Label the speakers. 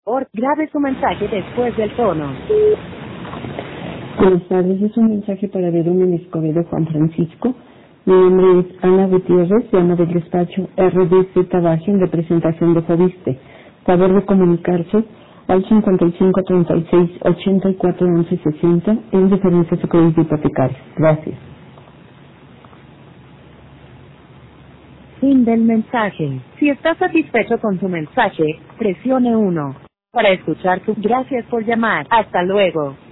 Speaker 1: Grabe su mensaje después del tono.
Speaker 2: Buenas tardes, es un mensaje para Verónica Escobedo Juan Francisco. Mi nombre es Ana Gutiérrez, llamo del despacho RDZ Baja en representación de Fobiste. Favor de comunicarse al 5536-841160 en diferencias de crédito hipotecario. Gracias.
Speaker 1: Fin del mensaje. Si está satisfecho con su mensaje, presione 1. Para escuchar su gracias por llamar. Hasta luego.